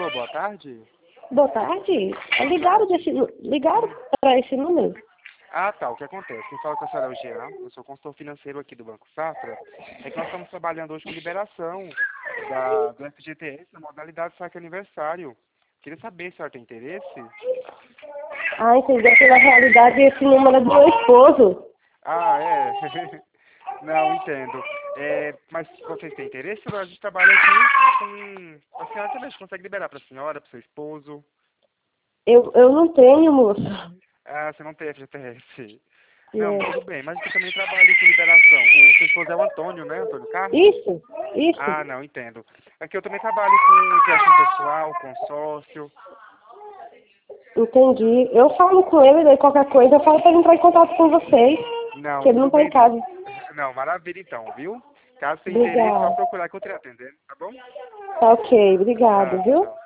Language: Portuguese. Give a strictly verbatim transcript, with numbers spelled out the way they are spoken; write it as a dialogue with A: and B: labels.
A: Alô, boa tarde.
B: Boa tarde. É Ligaram, desse, ligaram para esse número?
A: Ah, tá. O que acontece? Quem fala com a senhora é o Jean. Eu sou consultor financeiro aqui do Banco Safra. É que nós estamos trabalhando hoje com liberação da, do F G T S na modalidade saque aniversário. Queria saber se a senhora tem interesse.
B: Ah, entendi. É que na realidade esse número é do meu esposo.
A: Ah, é? Não, entendo. É, mas vocês têm interesse? A gente trabalha aqui com... A senhora também, a gente consegue liberar para a senhora, para o seu esposo.
B: Eu, eu não tenho, moço.
A: Ah, você não tem F G T S. Não,
B: É.
A: tudo bem, mas eu também trabalho com liberação. O seu esposo é o Antônio, né? Antônio Carlos?
B: Isso, isso.
A: Ah, não, entendo. Aqui eu também trabalho com empréstimo pessoal, consórcio.
B: Entendi. Eu falo com ele, daí qualquer coisa eu falo para ele entrar em contato com vocês.
A: Não,
B: Que ele não
A: tudo
B: está
A: bem
B: em
A: então.
B: casa.
A: Não, maravilha então, viu? Caso tenha interesse, só
B: Obrigada.
A: procurar que eu te atendendo, tá bom?
B: Tá ok, obrigado,
A: Tá,
B: viu?
A: tchau.